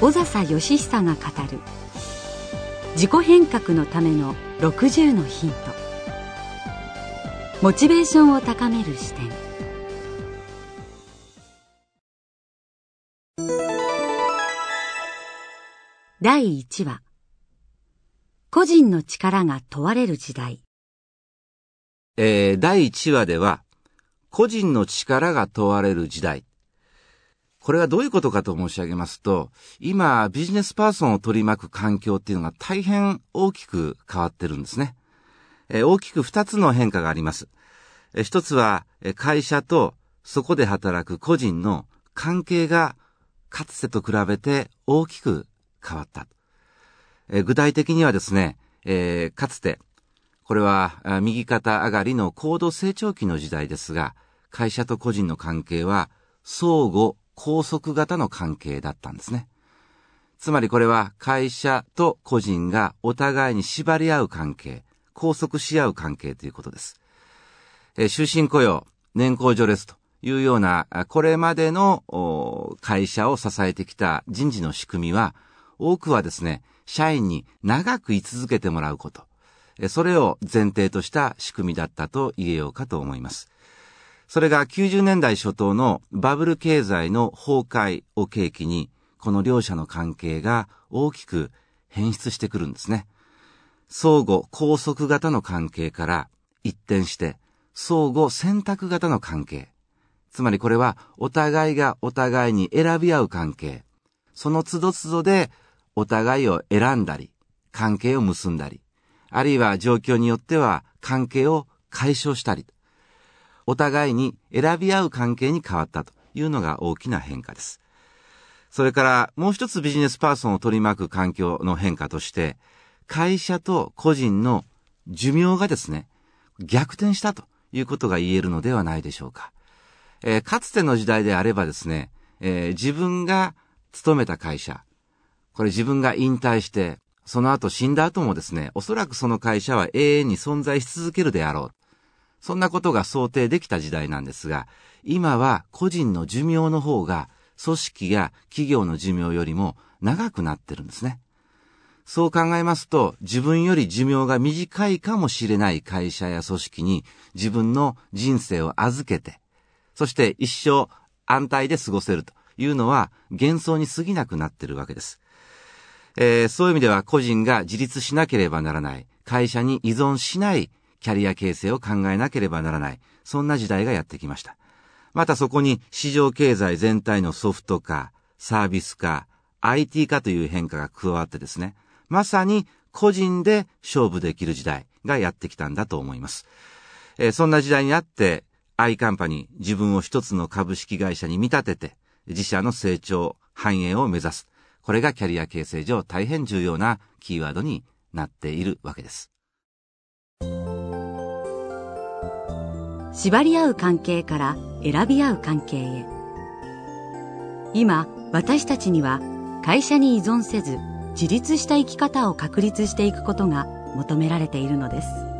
小笹義久が語る自己変革のための60のヒント。モチベーションを高める視点。第1話、個人の力が問われる時代。 第1話では個人の力が問われる時代。これはどういうことかと申し上げますと、今ビジネスパーソンを取り巻く環境っていうのが大変大きく変わってるんですね。大きく2つの変化があります。一つは会社とそこで働く個人の関係がかつてと比べて大きく変わった。具体的にはですね、かつてこれは右肩上がりの高度成長期の時代ですが、会社と個人の関係は相互拘束型の関係だったんですね。つまりこれは会社と個人がお互いに縛り合う関係、拘束し合う関係ということです。終身雇用、年功序列というようなこれまでの会社を支えてきた人事の仕組みは、多くはですね、社員に長く居続けてもらうこと、それを前提とした仕組みだったと言えようかと思います。それが90年代初頭のバブル経済の崩壊を契機に、この両者の関係が大きく変質してくるんですね。相互拘束型の関係から一転して相互選択型の関係。つまりこれはお互いがお互いに選び合う関係。その都度都度でお互いを選んだり、関係を結んだり、あるいは状況によっては関係を解消したり、お互いに選び合う関係に変わったというのが大きな変化です。それからもう一つビジネスパーソンを取り巻く環境の変化として、会社と個人の寿命がですね、逆転したということが言えるのではないでしょうか。かつての時代であればですね、自分が勤めた会社、これ自分が引退して、その後死んだ後もですね、おそらくその会社は永遠に存在し続けるであろう。そんなことが想定できた時代なんですが、今は個人の寿命の方が組織や企業の寿命よりも長くなってるんですね。そう考えますと、自分より寿命が短いかもしれない会社や組織に自分の人生を預けて、そして一生安泰で過ごせるというのは幻想に過ぎなくなっているわけです。そういう意味では個人が自立しなければならない、会社に依存しないキャリア形成を考えなければならない、そんな時代がやってきました。またそこに市場経済全体のソフト化、サービス化、IT 化という変化が加わってですね、まさに個人で勝負できる時代がやってきたんだと思います。そんな時代にあって、Iカンパニー、自分を一つの株式会社に見立てて、自社の成長、繁栄を目指す。これがキャリア形成上大変重要なキーワードになっているわけです。 縛り合う関係から選び合う関係へ。今、私たちには会社に依存せず、自立した生き方を確立していくことが求められているのです。